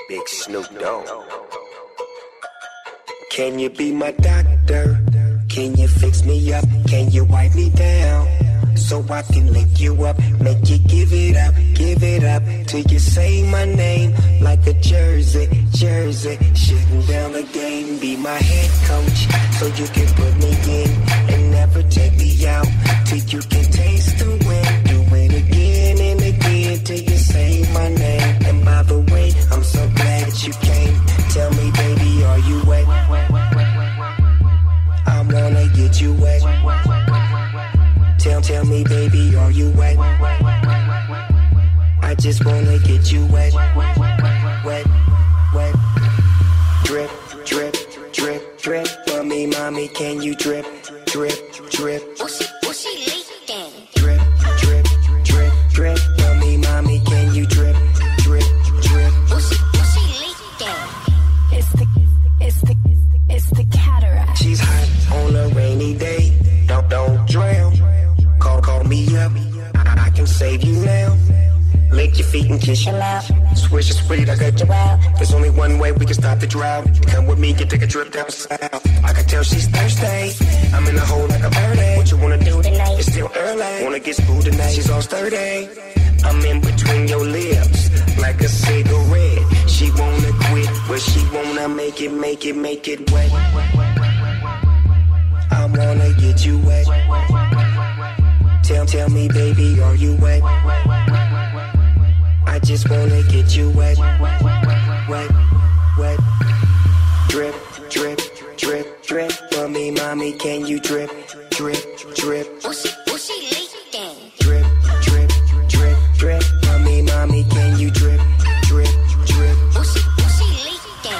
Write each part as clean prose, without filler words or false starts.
Big Snoop Dogg. Can you be my doctor? Can you fix me up? Can you wipe me down? So I can lick you up, make you give it up till you say my name like a jersey. Shutting down the game, be my head coach, so you can put me in and never take me out till you can taste the win. Do it again and again till you say my name. And by the way, I'm so glad that you came. Tell me, baby, are you wet? I wanna get you wet. Tell me, baby, are you wet? I just wanna get you wet. Drip, drip, drip, drip. For me, mommy, can you drip, drip, drip? What's she leaking? Drip, drip, drip, drip. For me, mommy, can you drip, drip, drip? What's she leaking? It's the cataract. She's hot on a rainy day. Don't drown. Call me up. I can save you now. Lick your feet and kiss your mouth. Swish is sweet, I got you out. There's only one way we can stop the drought. Come with me, you take a trip down south. I can tell she's thirsty. I'm in the hole like a birdie. What you wanna do tonight? It's still early. Wanna get spooled tonight? She's all sturdy. I'm in between your lips like a cigarette. She wanna quit, but she wanna make it wet. I wanna get you wet. Tell me, baby, are you wet? I just wanna get you wet. Drip, drip, drip, drip. For me, mommy, can you drip, drip, drip? What's she leaking? Drip, drip, drip, drip. For me, mommy, can you drip, drip, drip? What's she leaking?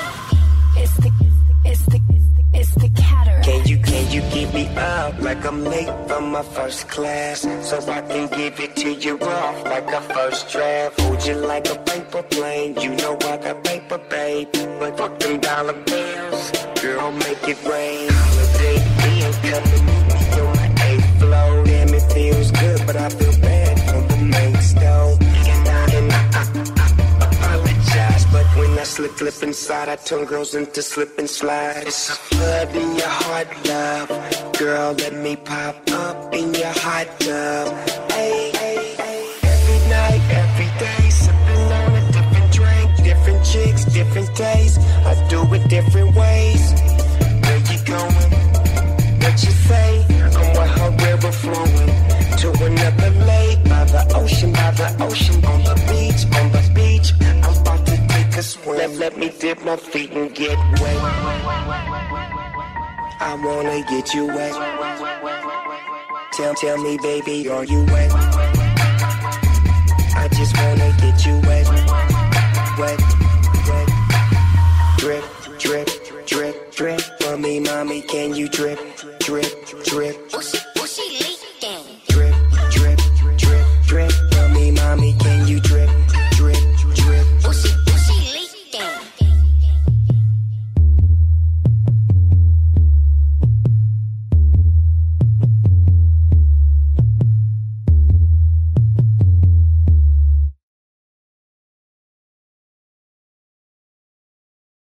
It's the cataract. Can you give me up like I'm late from my first class, so I can give it to you off like a first draft? Hold you like a paper plane, you know I got paper, babe, but fuck them dollar bills, girl, make it rain. Holiday Inn, come and meet me on my 8th floor. Damn, it feels good, but I feel bad for the main stove. And I apologize, but when I slip inside, I turn girls into slip and slide. It's a flood in your heart, love. Girl, let me pop up in your hot tub. Hey, every night, every day, sipping on a different drink, different chicks, different days. I do it different ways. Where you going? What you say? I'm with her river flowing to another lake by the ocean, on the beach. I'm about to take a swim. Let me dip my feet and get wet. I wanna get you wet. Tell me, baby, are you wet? I just wanna get you wet. Drip, drip, drip, drip. For me, mommy, can you drip, drip, drip? What's